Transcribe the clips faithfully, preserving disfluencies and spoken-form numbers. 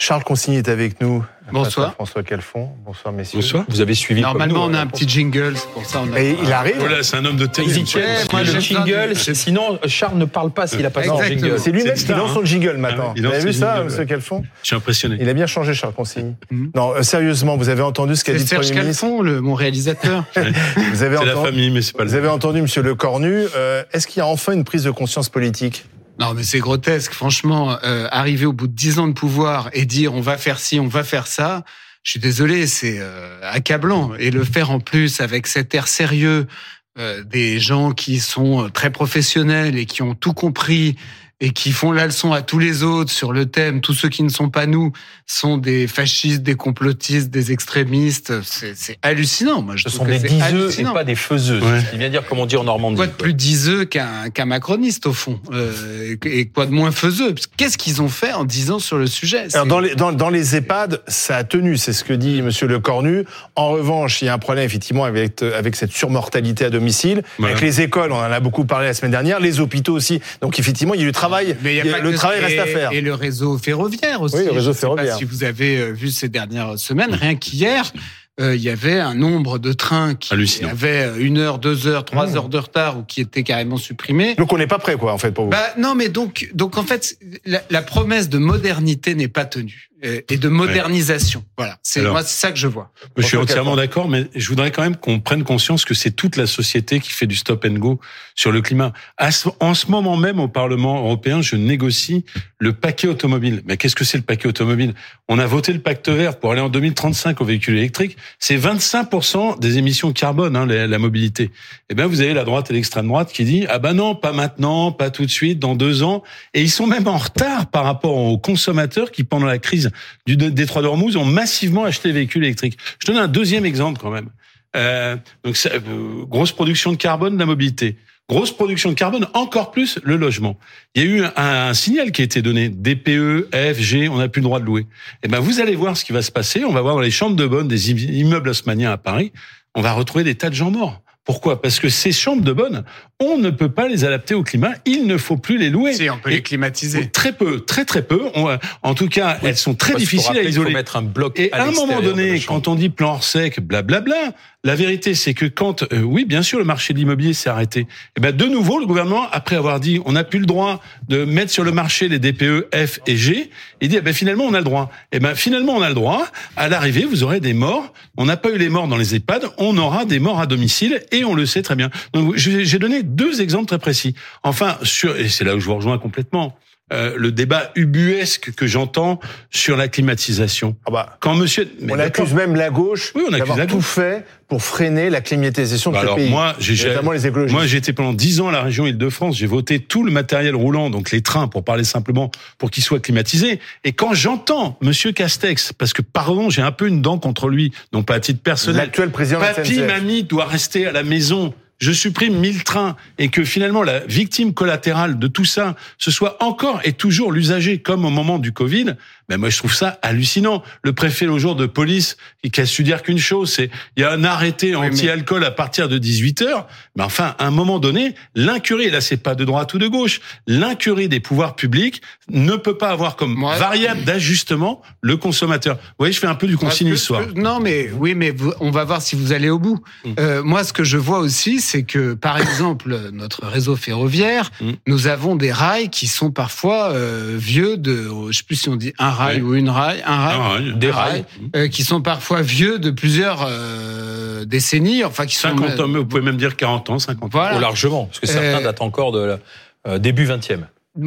Charles Consigny est avec nous. Bonsoir. François Calfon. Bonsoir, messieurs. Bonsoir. Vous avez suivi. Normalement, on a un petit jingle, c'est pour ça. On a... Et il arrive. Voilà, c'est un homme de télé. Moi, le le jingle. Sinon, Charles ne parle pas s'il n'a pas son jingle. C'est lui-même qui lance son jingle maintenant. Vous avez vu ça, monsieur Calfon? Je suis impressionné. Il a bien changé, Charles Consigny. Mm-hmm. Non, euh, sérieusement, vous avez entendu ce qu'a dit le Premier ministre? C'est Serge Calfon, le, mon réalisateur. Vous avez c'est entendu, la famille, mais c'est pas le. Vous avez entendu, monsieur Lecornu. Euh, est-ce qu'il y a enfin une prise de conscience politique? Non, mais c'est grotesque. Franchement, euh, arriver au bout de dix ans de pouvoir et dire on va faire ci, on va faire ça, je suis désolé, c'est euh, accablant. Et le faire en plus avec cet air sérieux euh, des gens qui sont très professionnels et qui ont tout compris et qui font la leçon à tous les autres sur le thème, tous ceux qui ne sont pas nous sont des fascistes, des complotistes, des extrémistes. C'est, c'est hallucinant. Moi, je Ce trouve sont que des c'est diseux hallucinant. et pas des faiseux. Ouais. C'est bien dire comme on dit en Normandie. Quoi de plus diseux qu'un, qu'un macroniste, au fond, euh, et quoi de moins faiseux? Qu'est-ce qu'ils ont fait en dix ans sur le sujet? Alors dans, les, dans, dans les EHPAD, ça a tenu, c'est ce que dit monsieur Lecornu. En revanche, il y a un problème effectivement avec, avec cette surmortalité à domicile. Voilà. Avec les écoles, on en a beaucoup parlé la semaine dernière, les hôpitaux aussi. Donc effectivement, il y a du travail. Mais il y a pas le travail et, reste à faire. Et le réseau ferroviaire aussi. Oui, le réseau Je ferroviaire. sais pas si vous avez vu ces dernières semaines, rien qu'hier, euh, il y avait un nombre de trains qui hallucinant. Avaient une heure, deux heures, trois mmh. heures de retard ou qui étaient carrément supprimés. Donc on n'est pas prêt, quoi, en fait, pour vous. Bah non, mais donc, donc en fait, la, la promesse de modernité n'est pas tenue. Et de modernisation. Ouais. Voilà. C'est, Alors, moi, c'est ça que je vois. Je suis entièrement d'accord, mais je voudrais quand même qu'on prenne conscience que c'est toute la société qui fait du stop and go sur le climat. En ce moment même, au Parlement européen, je négocie le paquet automobile. Mais qu'est-ce que c'est le paquet automobile? On a voté le pacte vert pour aller en deux mille trente-cinq aux véhicules électriques. C'est vingt-cinq pour cent des émissions carbone, hein, la, la mobilité. Eh ben, vous avez la droite et l'extrême droite qui dit, ah ben non, pas maintenant, pas tout de suite, dans deux ans. Et ils sont même en retard par rapport aux consommateurs qui, pendant la crise du détroit d'Ormuz, ont massivement acheté des véhicules électriques. Je donne un deuxième exemple quand même. Euh, donc, ça, euh, grosse production de carbone de la mobilité. Grosse production de carbone, encore plus le logement. Il y a eu un, un signal qui a été donné, D P E, F, G, on n'a plus le droit de louer. Eh ben, vous allez voir ce qui va se passer. On va voir dans les chambres de bonne des immeubles haussmanniens à Paris, on va retrouver des tas de gens morts. Pourquoi? Parce que ces chambres de bonne, on ne peut pas les adapter au climat. Il ne faut plus les louer. Si, on peut Et les climatiser. Très peu, très très peu. On, en tout cas, oui, elles sont très difficiles à isoler. Il faut mettre un bloc Et à, à un moment donné, quand on dit plan hors sec, blablabla, la vérité, c'est que quand, euh, oui, bien sûr, le marché de l'immobilier s'est arrêté. Et ben, de nouveau, le gouvernement, après avoir dit, on n'a plus le droit de mettre sur le marché les D P E, F et G, il dit, eh ben, finalement, on a le droit. Et ben, finalement, on a le droit. À l'arrivée, vous aurez des morts. On n'a pas eu les morts dans les EHPAD. On aura des morts à domicile et on le sait très bien. Donc, j'ai donné deux exemples très précis. Enfin, sur, et c'est là où je vous rejoins complètement. Euh, le débat ubuesque que j'entends sur la climatisation. Ah bah, quand monsieur, on accuse même la gauche oui, on d'avoir la tout gauche. fait pour freiner la climatisation de bah ce alors pays. Moi, j'ai, notamment les écologistes. Moi, j'ai été pendant dix ans à la région Île-de-France. J'ai voté tout le matériel roulant, donc les trains, pour parler simplement, pour qu'ils soient climatisés. Et quand j'entends Monsieur Castex, parce que pardon, j'ai un peu une dent contre lui, non pas à titre personnel. L'actuel président de la S N C F. Papy, mamie doit rester à la maison. Je supprime mille trains et que finalement la victime collatérale de tout ça, ce soit encore et toujours l'usager comme au moment du Covid, ben moi je trouve ça hallucinant. Le préfet le jour de police qui a su dire qu'une chose, c'est il y a un arrêté oui, anti-alcool mais... à partir de dix-huit heures, mais enfin à un moment donné, l'incurie, là c'est pas de droite ou de gauche, l'incurie des pouvoirs publics ne peut pas avoir comme moi, variable d'ajustement le consommateur. Vous voyez, je fais un peu du Consigny ce soir. Non mais oui, mais vous, on va voir si vous allez au bout. Mmh. Euh, moi ce que je vois aussi, c'est c'est que, par exemple, notre réseau ferroviaire, mmh. nous avons des rails qui sont parfois euh, vieux de, je sais plus si on dit un rail oui. ou une rail, un rail, un rail. des un rails, rail. Euh, qui sont parfois vieux de plusieurs euh, décennies, enfin qui sont cinquante ans, mais vous pouvez même dire quarante ans, cinquante voilà. ans. Ou largement, parce que certains euh, datent encore de la, euh, début vingtième.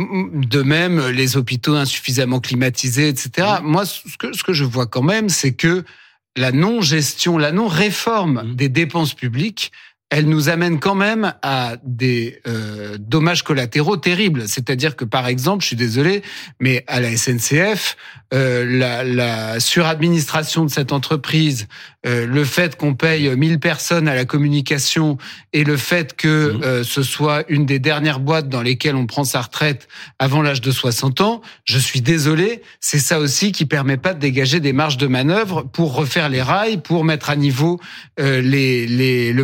De même, les hôpitaux insuffisamment climatisés, et cetera. Mmh. Moi, ce que, ce que je vois quand même, c'est que la non-gestion, la non-réforme mmh. des dépenses publiques, elle nous amène quand même à des euh, dommages collatéraux terribles. C'est-à-dire que, par exemple, je suis désolé, mais à la S N C F, euh, la, la suradministration de cette entreprise, euh, le fait qu'on paye mille personnes à la communication et le fait que mmh. euh, ce soit une des dernières boîtes dans lesquelles on prend sa retraite avant l'âge de soixante ans, je suis désolé, c'est ça aussi qui permet pas de dégager des marges de manœuvre pour refaire les rails, pour mettre à niveau euh, les, les, le matériel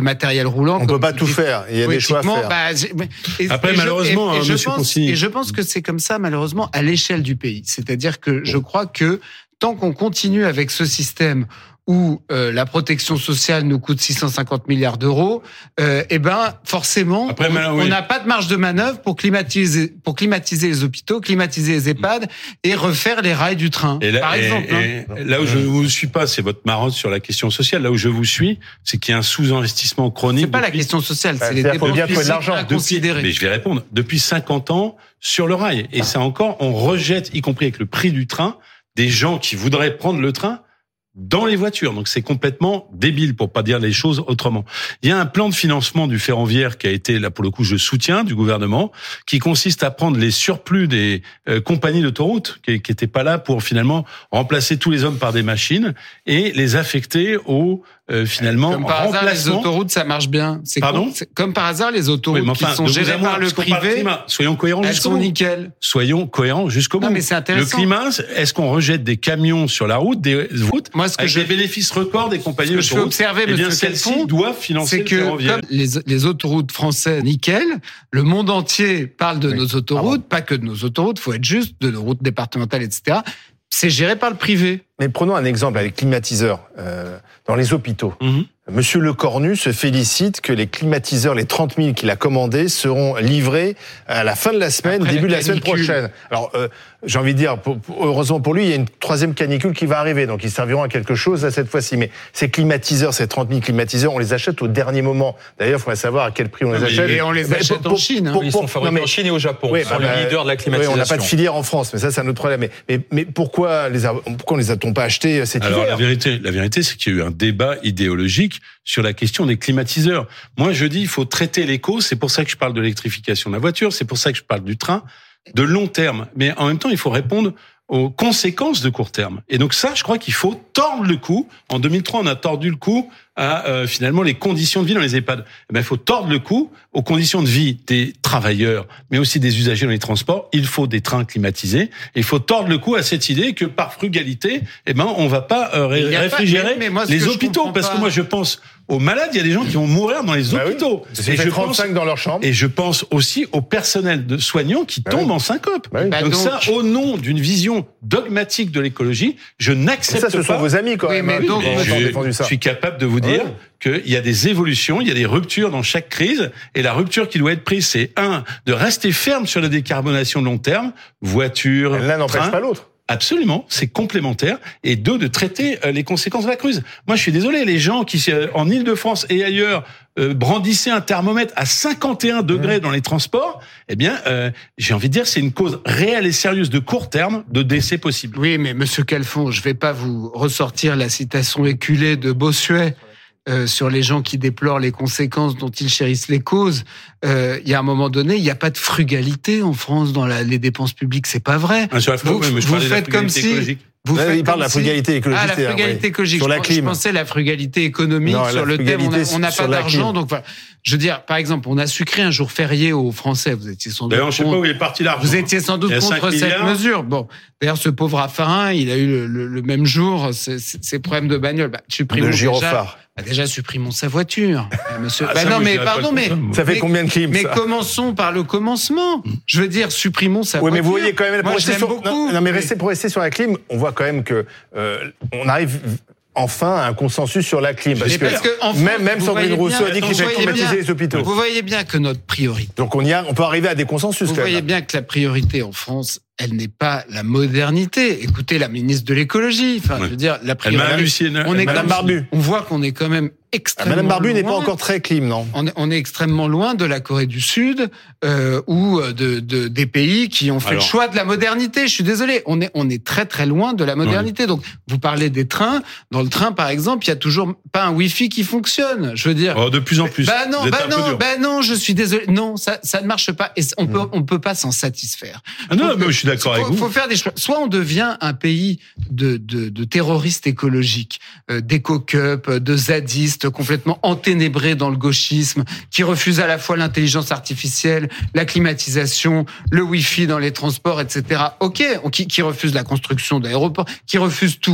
roulant. On peut pas tout faire. Il y a des choix à faire. Bah, et, Après, et malheureusement, je, et, et hein, je Monsieur pense, Consigny. et je pense que c'est comme ça, malheureusement, à l'échelle du pays. C'est-à-dire que je crois que tant qu'on continue avec ce système où euh, la protection sociale nous coûte six cent cinquante milliards d'euros, euh, eh ben forcément, Après, on mal, oui. n'a pas de marge de manœuvre pour climatiser, pour climatiser les hôpitaux, climatiser les EHPAD et refaire les rails du train, Et là, par et, exemple. et hein. là où je vous suis pas, c'est votre marotte sur la question sociale. Là où je vous suis, c'est qu'il y a un sous-investissement chronique. C'est pas depuis... la question sociale, Bah, c'est les c'est-à-dire faut dépenses bien trouver de publiques l'argent. inconsidérées. Mais je vais répondre. Depuis cinquante ans, sur le rail. Et ça encore, on rejette, y compris avec le prix du train, des gens qui voudraient prendre le train dans les voitures. Donc c'est complètement débile, pour pas dire les choses autrement. Il y a un plan de financement du ferroviaire qui a été, là pour le coup je soutiens, du gouvernement, qui consiste à prendre les surplus des euh, compagnies d'autoroutes, qui n'étaient pas là pour finalement remplacer tous les hommes par des machines, et les affecter au euh, finalement Comme par hasard, les remplacement. autoroutes, ça marche bien. C'est Pardon con, c'est- Comme par hasard, les autoroutes Oui, mais enfin, qui sont de vous gérées à moi, par le parce qu'on parle privé, climat. Soyons cohérents elles jusqu'au sont bout. nickel. Soyons cohérents jusqu'au bout. Non, mais c'est intéressant. Le climat, est-ce qu'on rejette des camions sur la route, des routes, Moi, ce que avec je- des bénéfices records des compagnies Ce que je fais d'autoroutes? observer, Eh bien, monsieur celles-ci Calfon, doivent financer c'est le que ferroviaire. comme les, les autoroutes françaises, nickel, le monde entier parle de Oui. nos autoroutes, pas que de nos autoroutes, faut être juste, de nos routes départementales, et cetera. C'est géré par le privé. Mais prenons un exemple avec les climatiseurs euh, dans les hôpitaux. Mhm. Monsieur Lecornu se félicite que les climatiseurs, les trente mille qu'il a commandés, seront livrés à la fin de la semaine, Après début la de la semaine canicule. prochaine. Alors, euh, j'ai envie de dire, pour, pour- heureusement pour lui, il y a une troisième canicule qui va arriver, donc ils serviront à quelque chose à cette fois-ci. Mais ces climatiseurs, ces trente mille climatiseurs, on les achète au dernier moment. D'ailleurs, il faudrait savoir à quel prix on les mais- achète. Et on les Mais achète en Chine, hein. Ils sont fabriqués non, mais- en Chine et au Japon. Oui, Ils sont bah, les leaders de la oui, climatisation. on n'a pas de filière en France, mais ça, c'est un autre problème. Mais, mais, mais pourquoi les a, pourquoi on les a-t-on pas achetés cet Alors hiver la vérité, la vérité, c'est qu'il y a eu un débat idéologique sur la question des climatiseurs. Moi, je dis, il faut traiter l'éco. C'est pour ça que je parle de l'électrification de la voiture. C'est pour ça que je parle du train de long terme. Mais en même temps, il faut répondre aux conséquences de court terme. Et donc ça, je crois qu'il faut tordre le cou. En deux mille trois, on a tordu le cou à euh, finalement les conditions de vie dans les EHPAD. Eh ben, il faut tordre le cou aux conditions de vie des travailleurs, mais aussi des usagers dans les transports. Il faut des trains climatisés. Et il faut tordre le cou à cette idée que par frugalité, eh ben, on va pas euh, ré- Il y a pas- réfrigérer mais- mais moi, ce les que je hôpitaux. comprends Parce pas- que moi, je pense aux malades. Il y a des gens qui vont mourir dans les Bah oui. hôpitaux. C'est Et fait je trente-cinq pense- dans leur chambre. et je pense aussi au personnel de soignants qui Bah tombent oui. en syncope. Bah oui. Bah donc, donc- ça, au nom d'une vision dogmatique de l'écologie, je Et n'accepte ça, ce pas. sont vos amis, quand Oui, même. mais hein, donc- qui ont Et je, défendu ça. je suis capable de vous dire Ouais. qu'il y a des évolutions, il y a des ruptures dans chaque crise, et la rupture qui doit être prise, c'est un, de rester ferme sur la décarbonation de long terme, voiture, L'un n'empêche train. pas l'autre. Absolument, c'est complémentaire. Et deux, de traiter euh, les conséquences de la crise. Moi, je suis désolé, les gens qui, euh, en Ile-de-France et ailleurs, euh, brandissaient un thermomètre à cinquante et un degrés dans les transports, eh bien, euh, j'ai envie de dire, c'est une cause réelle et sérieuse de court terme de décès possible. Oui, mais Monsieur Calfon, je vais pas vous ressortir la citation éculée de Bossuet euh, sur les gens qui déplorent les conséquences dont ils chérissent les causes. Euh, Il y a un moment donné, il n'y a pas de frugalité en France dans la, les dépenses publiques, c'est pas vrai. Hein, sur la Vous- oui, mais je vous parlais de la faites comme frugalité si- écologique. Vous Là, faites il parle comme de la si- frugalité écologique. Ah, la c'est-à-dire, frugalité oui. écologique. Sur la Je- Je clim. pensais la frugalité économique Non, la sur le thème. On frugalité a- on n'a sur pas la d'argent, clim. donc voilà. Je veux dire, par exemple, on a sucré un jour férié aux Français. Vous étiez sans doute D'ailleurs, je sais pas contre. où il est parti l'argent. Vous étiez sans doute Il y a contre cinq cette milliards. mesure. Bon, d'ailleurs, ce pauvre Raffarin, il a eu le, le- le même jour ses, ses problèmes de bagnole. Bah, supprimons De déjà, gyrophare. bah, déjà, supprimons sa voiture, euh, monsieur. Ah, bah ça, non, moi, je mais dirais pas pardon, le mais contraire, moi. Ça fait mais- combien de clims, Mais ça commençons par le commencement. Je veux dire, supprimons sa Oui, mais voiture. vous voyez quand même, pour Moi, je rester l'aime sur, beaucoup. non, non, mais rester, pour rester sur la clim, on voit quand même que euh, on arrive enfin à un consensus sur la clim. Parce Mais que, parce que, en France, même, même vous Sandrine voyez Rousseau bien- a dit qu'il vous fallait voyez climatiser bien- les hôpitaux. Vous voyez bien que notre priorité, Donc on y a, on peut arriver à des consensus vous quand voyez même. bien que la priorité en France, elle n'est pas la modernité. Écoutez la ministre de l'écologie. Enfin, Ouais. je veux dire, la Elle m'a priorité. halluciné. On est Madame comme- Barbu. On voit qu'on est quand même Ah, extrêmement Madame Barbu n'est pas loin. encore très clim, non On est, on est extrêmement loin de la Corée du Sud euh, ou de, de des pays qui ont fait Alors. le choix de la modernité. Je suis désolé, on est on est très très loin de la modernité. Donc vous parlez des trains. Dans le train, par exemple, il y a toujours pas un Wi-Fi qui fonctionne. Je veux dire. Oh, de plus en plus. Bah non, Vous êtes bah un peu non, dur. bah non, je suis désolé. Non, ça, ça ne marche pas. Et on peut, on peut pas s'en satisfaire. Ah non, Faut mais que- je suis d'accord avec faut, vous. faut faire des choix. Soit on devient un pays de, de, de terroristes écologiques, euh, d'éco-cup, de zadistes complètement enténébrés dans le gauchisme, qui refusent à la fois l'intelligence artificielle, la climatisation, le Wi-Fi dans les transports, et cetera. Ok, qui, qui refusent la construction d'aéroports, qui refusent tout.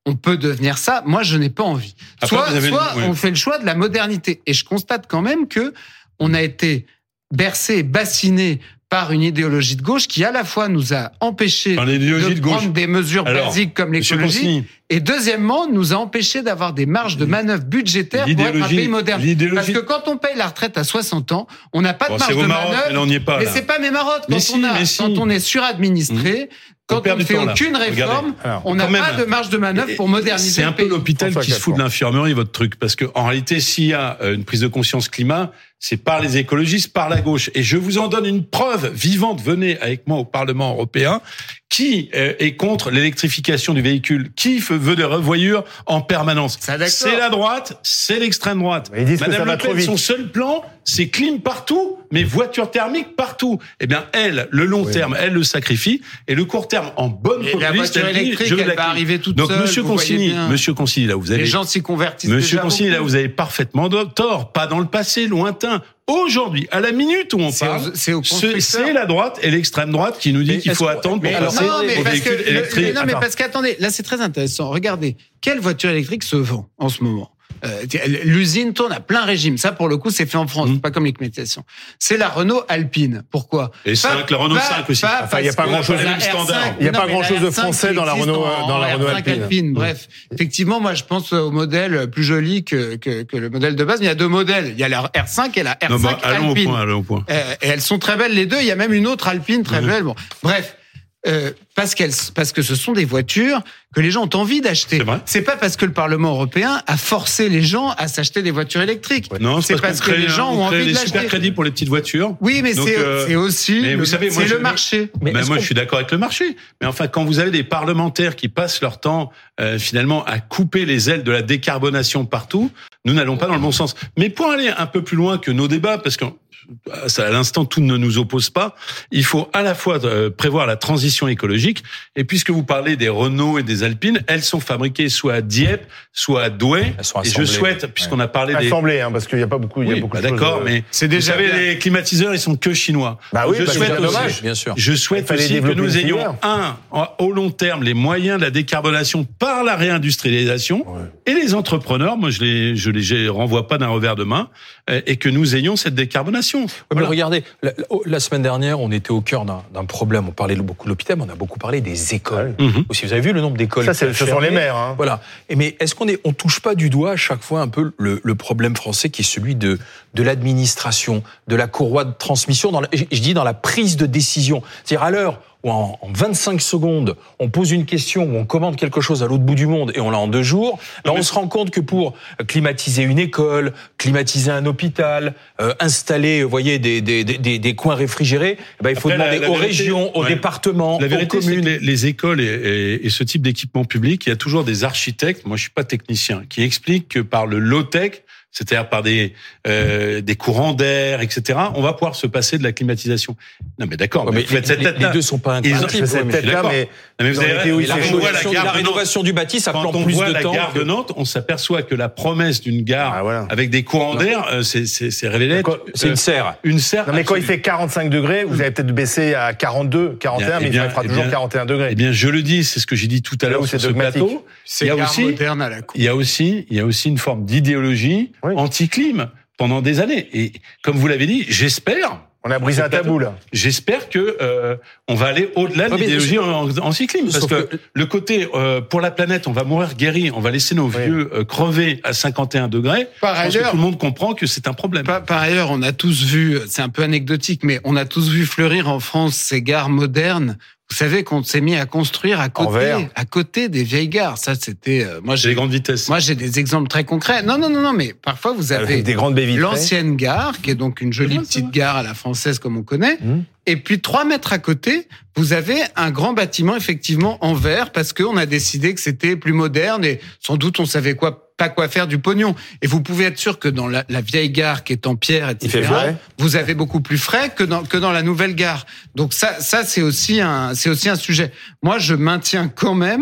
on peut devenir ça. Moi, je n'ai pas envie. Après, soit vous avez soit une- oui. on fait le choix de la modernité. Et je constate quand même que on a été bercé, bassiné par une idéologie de gauche qui, à la fois, nous a empêché Par l'idéologie de, de gauche. prendre des mesures Alors, basiques comme Monsieur l'écologie. Consigny, Et deuxièmement, nous a empêché d'avoir des marges de manœuvre budgétaires pour être un L'idéologie- pays moderne. l'idéologie- Parce que quand on paye la retraite à soixante ans, on n'a pas Bon, de c'est marge vos de marottes, manœuvre. mais là, on n'y est pas, Mais là. c'est pas mes marottes. Quand, Mais on, si, a, mais si. quand on est suradministré, quand perd on ne du fait temps, là. aucune Regardez. réforme, Alors, on n'a quand même. pas de marge de manœuvre pour moderniser C'est un le peu pays. l'hôpital François qui se fout de Capron. l'infirmerie, votre truc. Parce que, en réalité, s'il y a euh, une prise de conscience climat, c'est par les écologistes, par la gauche. Et je vous en donne une preuve vivante. Venez avec moi au Parlement européen. Qui euh, est contre l'électrification du véhicule? Qui veut des revoyures en permanence? Ça, d'accord. C'est la droite, c'est l'extrême droite. Mais ils disent que Madame ça va Le Pen, trop vite. son seul plan, c'est clim partout, mais voiture thermique partout. Eh bien, elle, le long Oui. terme, elle le sacrifie. Et le court terme, en bonne Et la populiste, voiture elle dit, électrique, je veux elle la va clim. arriver toute Donc, seule, Monsieur vous voyez Consigny, bien. Monsieur Consigny, là, vous avez Les gens s'y convertissent Monsieur déjà Consigny, là, beaucoup. vous avez parfaitement tort. Pas dans le passé, lointain. Aujourd'hui, à la minute où on C'est parle, aux- c'est aux ce- constructeurs. c'est la droite et l'extrême droite qui nous dit Mais qu'il est-ce faut qu'on- attendre mais pour alors, passer non, mais aux parce que, véhicules le- électriques. non, mais Attends. parce qu'attendez, là c'est très intéressant. Regardez, quelle voiture électrique se vend en ce moment? Euh, L'usine tourne à plein régime. Ça, pour le coup, c'est fait en France, Mmh. pas comme les climatisation. C'est la Renault Alpine. Pourquoi? Et cinq, la Renault cinq aussi. Enfin, il y a pas grand-chose de de standard. Il y a pas grand-chose de français dans la Renault, dans la Renault Alpine. Bref, effectivement, moi, je pense au modèle plus joli que, que, que le modèle de base. Mais il y a deux modèles. Il y a la R cinq et la R cinq Non, bah, allons au Alpine. point, allons au point. Euh, et elles sont très belles les deux. Il y a même une autre Alpine très Mhm. belle. Bon, bref, euh, parce qu'elles, parce que ce sont des voitures que les gens ont envie d'acheter. C'est vrai. C'est pas parce que le Parlement européen a forcé les gens à s'acheter des voitures électriques. Non, c'est parce qu'on que crée- les gens on ont crée envie de des l'acheter. super crédits pour les petites voitures. Oui, mais Donc, c'est, euh, c'est aussi mais le, vous savez, moi, c'est je- le marché. Mais Ben est-ce moi, qu'on- je suis d'accord avec le marché. Mais enfin, quand vous avez des parlementaires qui passent leur temps, euh, finalement, à couper les ailes de la décarbonation partout, nous n'allons pas dans le bon sens. Mais pour aller un peu plus loin que nos débats, parce que ça, à l'instant, tout ne nous oppose pas, il faut à la fois euh, prévoir la transition écologique, et puisque vous parlez des Renault et des Alpines, elles sont fabriquées soit à Dieppe, soit à Douai. Elles sont Et je assemblées. souhaite, puisqu'on a parlé des... Assemblée, hein, parce qu'il y a pas beaucoup, il y a Oui, beaucoup bah de choses. d'accord, euh, mais c'est déjà vous savez, bien. les climatiseurs, ils sont que chinois. Bah oui, je bah, c'est souhaite bien aussi- dommage. Bien sûr. Je souhaite Il fallait aussi que développer nous une ayons, filière. un, au long terme, les moyens de la décarbonation par la réindustrialisation, Ouais. et les entrepreneurs, moi je les, je les je les renvoie pas d'un revers de main, euh, et que nous ayons cette décarbonation. Ouais, mais Voilà. regardez, la, la semaine dernière, on était au cœur d'un d'un problème. On parlait beaucoup de l'hôpital, mais on a beaucoup parlé des écoles. Mhm. Aussi, vous avez vu le nombre d'écoles Ça, qui c'est- a ce sont fermé. les maires. Hein. Voilà. Et mais est-ce qu'on est, on touche pas du doigt à chaque fois un peu le, le problème français qui est celui de de l'administration, de la courroie de transmission, dans la, je je dis dans la prise de décision. C'est-à-dire à l'heure où en, en vingt-cinq secondes, on pose une question ou on commande quelque chose à l'autre bout du monde et on l'a en deux jours, ben on se rend compte que pour climatiser une école, climatiser un hôpital, euh, installer, vous voyez, des, des, des, des coins réfrigérés, ben il faut Après, la- demander la aux vérité, régions, aux ouais. départements, La aux vérité, c'est que communes. les, les écoles et, et- et ce type d'équipement public, il y a toujours des architectes, moi je suis pas technicien, qui expliquent que par le low-tech, c'est-à-dire par des euh, des courants d'air, et cetera, on va pouvoir se passer de la climatisation. Non mais d'accord, Ouais, mais mais vous faites cette les, les tête-là. deux sont pas Ils ont- incompatibles. Je fais cette mais je suis tête-là, d'accord. mais Non, mais vous dans avez les pays où raison. il La fait Quand chaud, on voit rénovation, la gare la de Nantes, rénovation du bâti, ça quand prend on plus voit de la temps. gare que- de Nantes, on s'aperçoit que la promesse d'une gare Ah, voilà. avec des courants d'air, euh, c'est c'est c'est révélé. Quoi, C'est une serre. Une serre. Non, mais quand il absolue. fait quarante-cinq degrés, vous allez peut-être baisser à quarante-deux, quarante et un, Eh mais bien, il fera eh toujours bien, quarante et un degrés. Eh bien, je le dis, c'est ce que j'ai dit tout à Là l'heure où sur c'est ce dogmatique. plateau. C'est Il y a gare aussi, moderne à la con. il y a aussi, il y a aussi une forme d'idéologie Oui. anti-clim pendant des années. Et comme vous l'avez dit, j'espère, On a brisé un tabou, là. j'espère que euh, on va aller au-delà de Ouais, mais l'idéologie en- anti-clim, parce Sauf que, que- le côté euh, pour la planète, on va mourir guéri, on va laisser nos Oui. vieux euh, crever à cinquante et un degrés. Par Je pense que ailleurs, tout le monde comprend que c'est un problème. Par, par ailleurs, on a tous vu, c'est un peu anecdotique, mais on a tous vu fleurir en France ces gares modernes. Vous savez qu'on s'est mis à construire à côté, verre. à côté des vieilles gares. Ça, c'était, euh, moi, C'est j'ai, les grandes vitesses. moi, j'ai des exemples très concrets. Non, non, non, non, mais parfois vous avez Avec des grandes baies vitrées. l'ancienne gare, qui est donc une jolie C'est vrai, c'est petite gare à la française comme on connaît. Mmh. Et puis trois mètres à côté, vous avez un grand bâtiment effectivement en verre parce qu'on a décidé que c'était plus moderne et sans doute on savait quoi pas quoi faire du pognon. Et vous pouvez être sûr que dans la, la vieille gare qui est en pierre, Il fait et cetera, frais. vous avez beaucoup plus frais que dans que dans la nouvelle gare. Donc ça, ça c'est aussi un c'est aussi un sujet. Moi, je maintiens quand même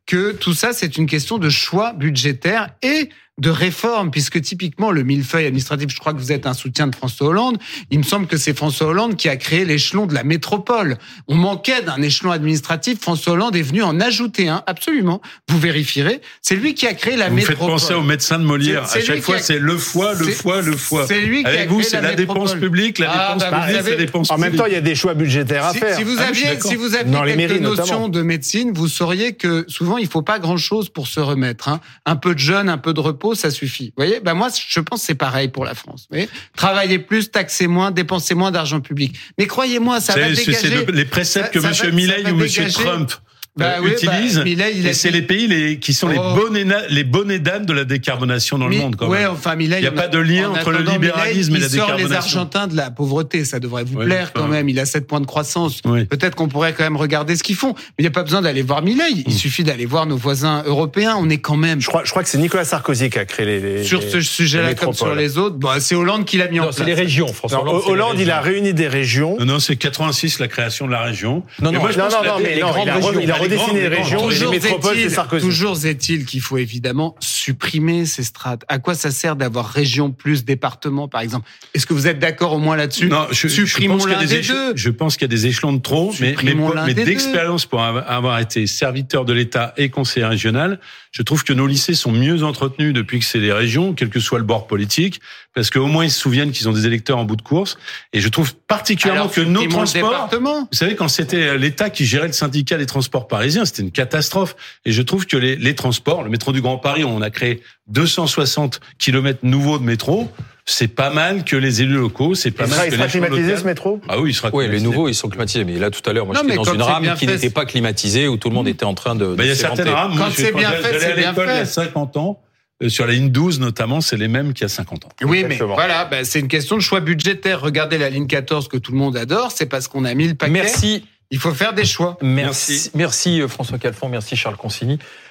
que tout ça, c'est une question de choix budgétaire et de réforme, puisque typiquement le millefeuille administratif, je crois que vous êtes un soutien de François Hollande, il me semble que c'est François Hollande qui a créé l'échelon de la métropole. On manquait d'un échelon administratif, François Hollande est venu en ajouter un, absolument, vous vérifierez, c'est lui qui a créé la vous métropole. Vous faites penser au médecin de Molière, c'est, c'est à chaque fois a... c'est le foie, le foie, le foie. C'est lui qui Avec a vous, créé c'est la, la dépense publique, la ah, dépense bah, publique, avez... c'est la dépense En publique. même temps, il y a des choix budgétaires à si, faire. Si vous aviez, ah, si vous aviez Dans les quelques mairies, notions notamment. de médecine, vous sauriez que souvent, il faut pas grand-chose pour se remettre. Hein. Un peu de jeûne, un peu de repos, ça suffit. Vous voyez, ben moi, je pense que c'est pareil pour la France. Vous voyez, travaillez plus, taxez moins, dépensez moins d'argent public. Mais croyez-moi, ça c'est, va dégager... C'est le, les préceptes que M. Milei ou M. Trump bah, oui, utilisent. Bah, Milei, il et a c'est dit... les pays les, qui sont oh. les bonnets, les bonnets d'âne de la décarbonation dans Mi... le monde. Quand ouais, même. enfin, Milei, il n'y a pas de lien entre le libéralisme Milei, et la décarbonation. Il sort les Argentins de la pauvreté, ça devrait vous oui, plaire enfin... quand même. Il a sept points de croissance. Oui. Peut-être qu'on pourrait quand même regarder ce qu'ils font. Mais il n'y a pas besoin d'aller voir Milei. Il mmh. suffit d'aller voir nos voisins européens. On est quand même... Je crois, je crois que c'est Nicolas Sarkozy qui a créé les... les sur ce sujet-là, comme sur les autres, bon, c'est Hollande qui l'a mis non, en place. C'est les régions, François non, Hollande. Hollande, il a réuni des régions. Non, non, c'est quatre-vingt-six, la création de la région. Non, non, moi, je non, non, non, mais non, il a, il a redessiné les régions, les métropoles, c'est Sarkozy. Toujours est-il qu'il faut évidemment supprimer ces strates. À quoi ça sert d'avoir région plus département, par exemple? Est-ce que vous êtes d'accord au moins là-dessus? Non, je, Supprimons je pense l'un qu'il y a des des éche- deux. Je pense qu'il y a des échelons de trop, mais, mais, mais d'expérience pour avoir été serviteur de l'État et conseiller régional, je trouve que nos lycées sont mieux entretenus depuis que c'est les régions, quel que soit le bord politique, parce qu'au moins ils se souviennent qu'ils ont des électeurs en bout de course. Et je trouve particulièrement Alors, que nos transports, vous savez, quand c'était l'État qui gérait le syndicat des transports parisiens, c'était une catastrophe. Et je trouve que les, les transports, le métro du Grand Paris, on a créé deux cent soixante kilomètres nouveaux de métro. C'est pas mal que les élus locaux, c'est pas il mal sera, que il sera climatisé ce métro. Ah oui, il sera oui, climatisé. les nouveaux, ils sont climatisés. Mais là, tout à l'heure, moi, non, j'étais dans une rame qui fait, n'était pas climatisée, où tout le monde était en train de, de bah, il y a certaines rames, quand moi, c'est bien fait, j'allais c'est à bien l'école fait. il y a cinquante ans. Sur la ligne douze, notamment, c'est les mêmes qu'il y a cinquante ans. Oui, Exactement. mais voilà, bah, c'est une question de choix budgétaire. Regardez la ligne quatorze que tout le monde adore, c'est parce qu'on a mis le paquet. Merci. Il faut faire des choix. Merci, merci, merci François Calfon, merci Charles Consigny.